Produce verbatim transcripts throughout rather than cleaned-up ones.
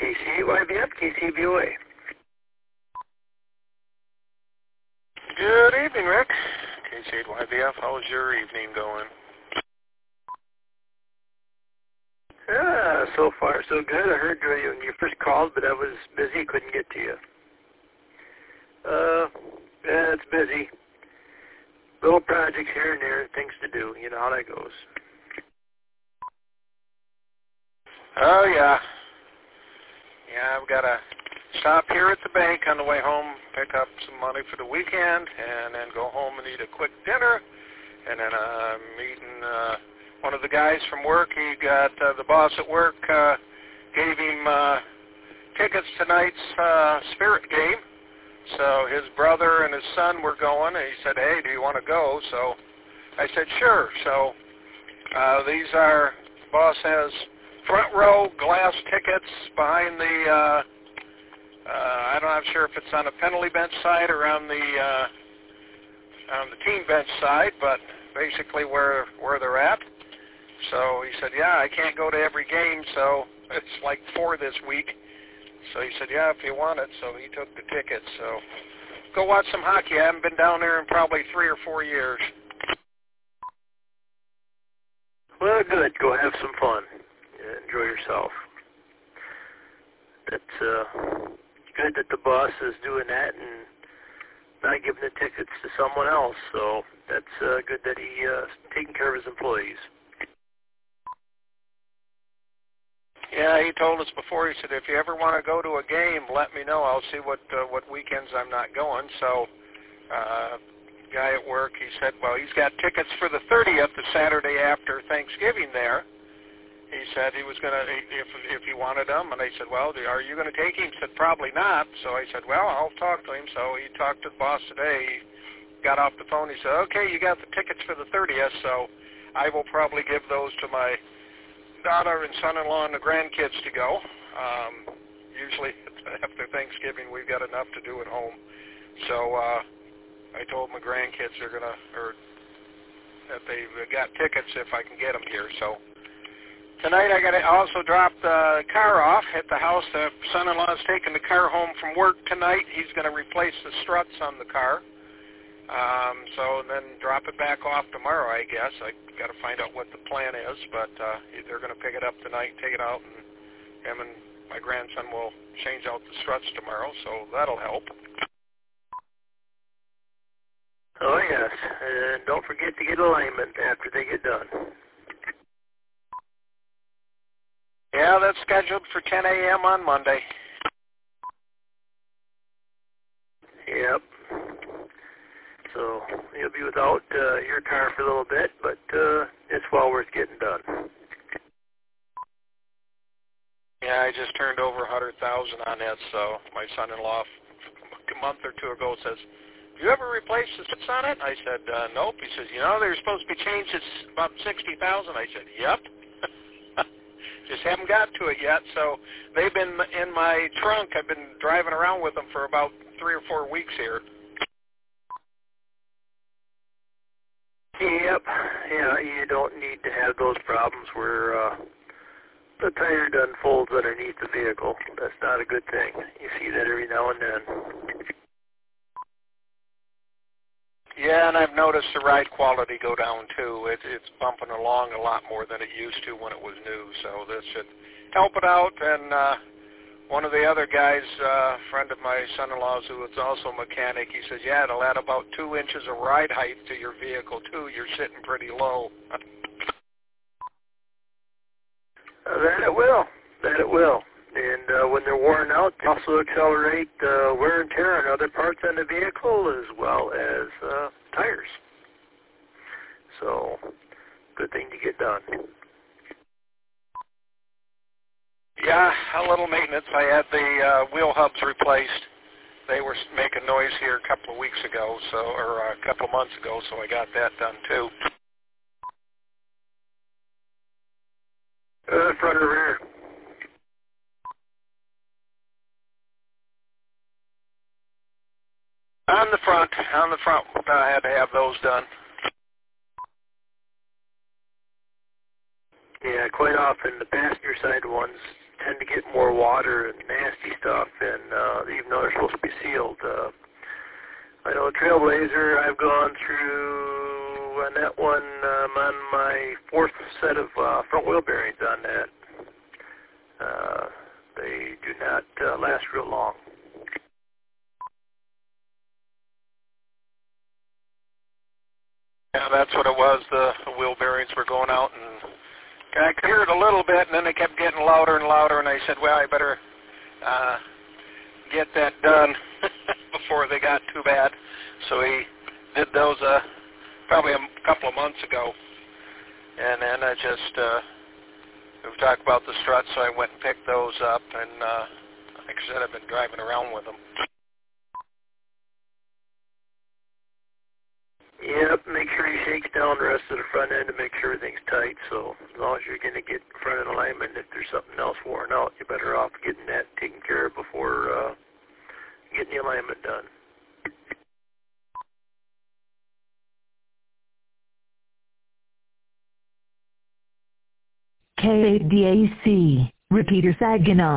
K C A Y B F, K C B O A. Good evening, Rick. K C A Y B F, how's your evening going? Ah, so far so good. I heard you when you first called, but I was busy, couldn't get to you. Uh, yeah, it's busy. Little projects here and there, things to do. You know how that goes. Oh, yeah. Yeah, I've got to stop here at the bank on the way home, pick up some money for the weekend, and then go home and eat a quick dinner. And then I'm meeting uh, one of the guys from work. He got, uh, the boss at work uh, gave him uh, tickets to tonight's uh, Spirit game. So his brother and his son were going, and he said, hey, do you want to go? So I said, sure. So uh, these are, the boss has front row glass tickets behind the, uh, uh, I'm not sure if it's on the penalty bench side or on the, uh, on the team bench side, but basically where, where they're at. So he said, yeah, I can't go to every game, so it's like four this week. So he said, yeah, if you want it. So he took the tickets. So go watch some hockey. I haven't been down there in probably three or four years. Well, good. Go have some fun. Enjoy yourself. That's uh, good that the boss is doing that and not giving the tickets to someone else. So that's uh, good that he uh, taking care of his employees. Yeah, he told us before, he said, if you ever want to go to a game, let me know. I'll see what uh, what weekends I'm not going. So uh, guy at work, he said, well, he's got tickets for the thirtieth, the Saturday after Thanksgiving there. He said he was going to, if if he wanted them. And I said, well, are you going to take him? He said, probably not. So I said, well, I'll talk to him. So he talked to the boss today. He got off the phone. He said, okay, you got the tickets for the thirtieth, so I will probably give those to my daughter and son-in-law and the grandkids to go. Um, usually after Thanksgiving we've got enough to do at home. So uh, I told my grandkids they're gonna, or that they got tickets if I can get them here. So tonight I got to also drop the car off at the house. The son-in-law's taking the car home from work tonight. He's going to replace the struts on the car. Um, so then drop it back off tomorrow, I guess. I got to find out what the plan is, but uh, they're going to pick it up tonight, take it out, and him and my grandson will change out the struts tomorrow, so that'll help. Oh, yes, and don't forget to get alignment after they get done. Yeah, that's scheduled for ten a.m. on Monday. Yep. So you'll be without uh, your car for a little bit, but uh, it's well worth getting done. Yeah, I just turned over a hundred thousand on that. So my son-in-law a month or two ago says, "Have you ever replaced the struts on it?" I said, uh, "Nope." He says, "You know, they're supposed to be changed. It's about sixty thousand." I said, "Yep." Just haven't got to it yet. So they've been in my trunk. I've been driving around with them for about three or four weeks here. Yep. Yeah, you don't need to have those problems where uh, the tire done folds underneath the vehicle. That's not a good thing. You see that every now and then. Yeah, and I've noticed the ride quality go down too. It, it's bumping along a lot more than it used to when it was new. So this should help it out. And uh, one of the other guys, a uh, friend of my son-in-law's who is also a mechanic, he says, yeah, it'll add about two inches of ride height to your vehicle too. You're sitting pretty low. uh, that it will. That it will. And uh, when they're worn out, they also accelerate uh, wear and tear on other parts on the vehicle as well as uh, tires. So, good thing to get done. Yeah, a little maintenance. I had the uh, wheel hubs replaced. They were making noise here a couple of weeks ago, so or a couple of months ago, so I got that done too. Uh, front or rear? On the front, on the front, I had to have those done. Yeah, quite often the passenger side ones tend to get more water and nasty stuff, and uh, even though they're supposed to be sealed. Uh, I know Trailblazer, I've gone through on that one. I'm on my fourth set of uh, front wheel bearings on that. Uh, they do not uh, last real long. Yeah, that's what it was. The, the wheel bearings were going out, and I could hear it a little bit, and then they kept getting louder and louder, and I said, well, I better uh, get that done before they got too bad. So he did those uh, probably a couple of months ago, and then I just, uh, we talked about the struts, so I went and picked those up, and uh, like I said, I've been driving around with them. Yep, make sure he shakes down the rest of the front end to make sure everything's tight. So as long as you're going to get front end alignment, if there's something else worn out, you're better off getting that taken care of before uh, getting the alignment done. K eight D A C, repeater Saginaw.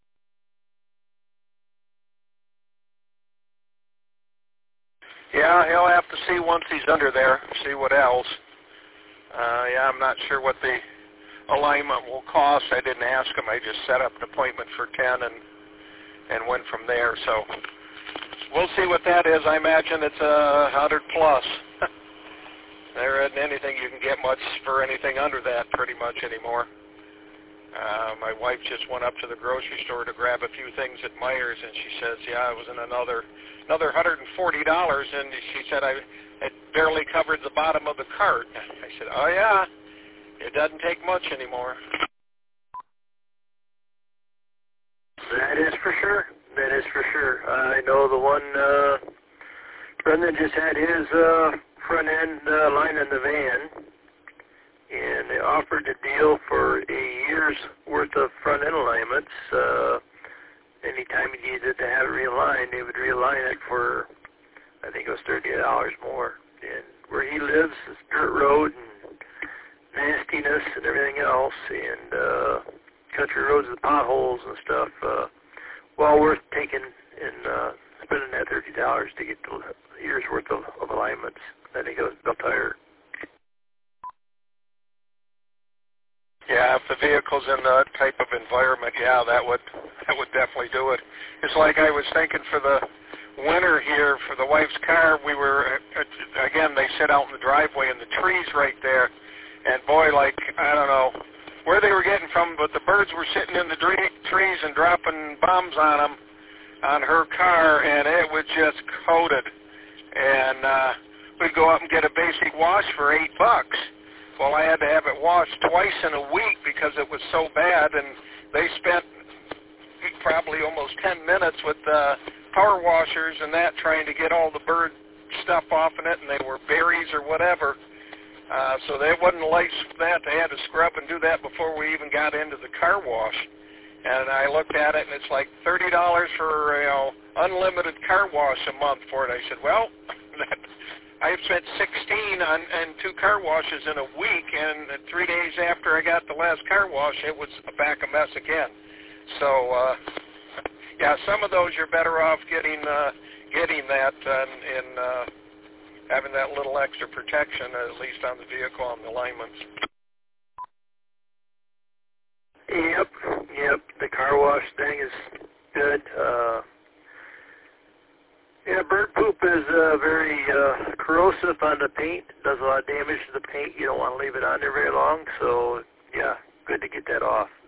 Yeah, he'll have to see once he's under there, see what else. Uh, yeah, I'm not sure what the alignment will cost. I didn't ask him. I just set up an appointment for ten and and went from there. So we'll see what that is. I imagine it's a hundred plus. There isn't anything you can get much for anything under that pretty much anymore. Uh, my wife just went up to the grocery store to grab a few things at Meijer's, and she says, yeah, it was in another another one hundred forty dollars, and she said I it barely covered the bottom of the cart. I said, oh, yeah, it doesn't take much anymore. That is for sure. That is for sure. Uh, I know the one, uh, Brendan just had his uh, front end uh, line in the van, and they offered a deal for a year's worth of front end alignments. Uh, anytime he needed to have it realigned, they would realign it for, I think it was thirty dollars more. And where he lives is dirt road and nastiness and everything else, and uh, country roads with potholes and stuff. Uh, well worth taking and uh, spending that thirty dollars to get the year's worth of, of alignments. Then he goes built tire. Yeah, if the vehicle's in that type of environment, yeah, that would that would definitely do it. It's like I was thinking for the winter here for the wife's car. We were uh, again, they sit out in the driveway and the trees right there, and boy, like I don't know where they were getting from, but the birds were sitting in the dre- trees and dropping bombs on them on her car, and it was just coated. And uh, we'd go up and get a basic wash for eight bucks. Well, I had to have it washed twice in a week because it was so bad, and they spent probably almost ten minutes with uh, power washers and that trying to get all the bird stuff off in it, and they were berries or whatever. Uh, so they wasn't light that. They had to scrub and do that before we even got into the car wash. And I looked at it, and it's like thirty dollars for, you know, unlimited car wash a month for it. I said, well, that I spent sixteen on and two car washes in a week, and three days after I got the last car wash, it was back a mess again. So, uh, yeah, some of those you're better off getting uh, getting that and, and uh, having that little extra protection, at least on the vehicle on the alignments. Yep, yep. The car wash thing is good. Uh, Yeah, bird poop is uh, very uh, corrosive on the paint. It does a lot of damage to the paint. You don't want to leave it on there very long. So, yeah, good to get that off.